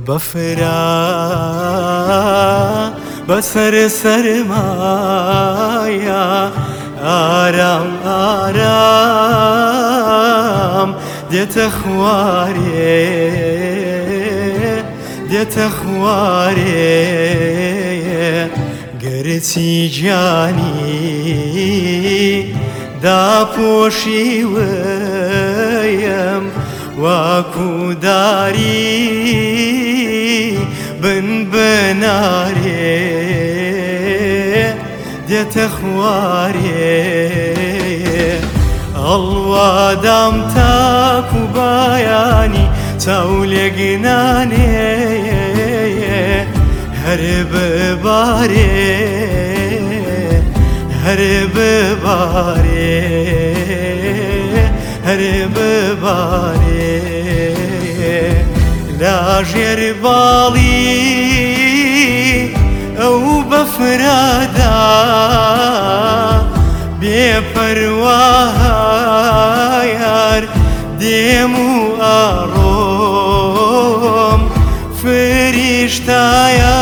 بەفرا بەسەر سەرمایە ئارام ئارام دێتە خوارێ دێتە خوارێ گەرچی گیانی داپۆشی وەیم واکو داری بن بنارێ دێتە خوارێ ئەڵوادام تاکو بایانی چاو لێگنانێ هەر ببارێ هەر ببارێ هەر ببارێ لاژێر باڵی ئەو بەفرادا بێپەروا یار دێم و ئاڕۆم فریشتایە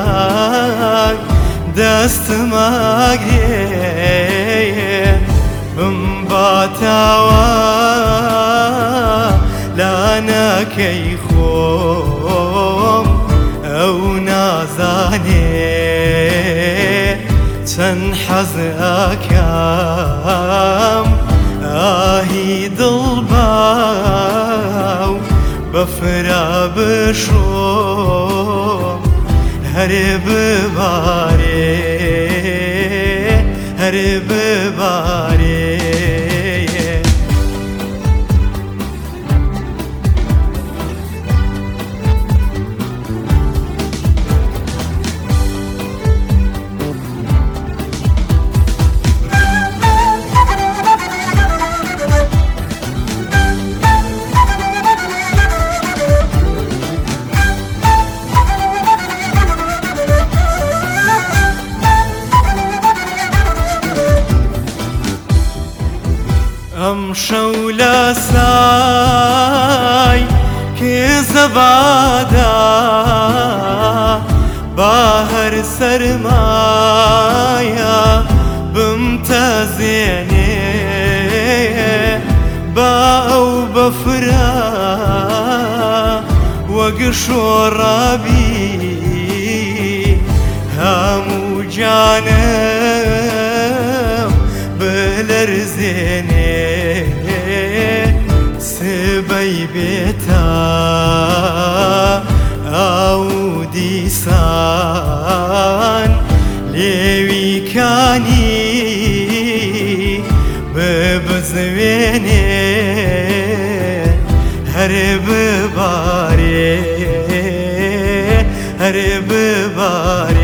دەستماگرێ بمباتاوە لانەکەی خۆم ئەو نازانێ چەند حەز ئەکەم ئاهی دڵباو بەفرا بشۆم هەر ببارێ هەر ببارێ ئەم شەو لە سای کێزەبادا با هەر سەرمایە بمتەزێنێ با ئەو بەفرا وەک شۆڕابی هەموو جانم بلەرزێنێ سبەی بێتە ئەو دیسان لێویکانی ببزوێنێ هەر ببارێ هەر ببارێ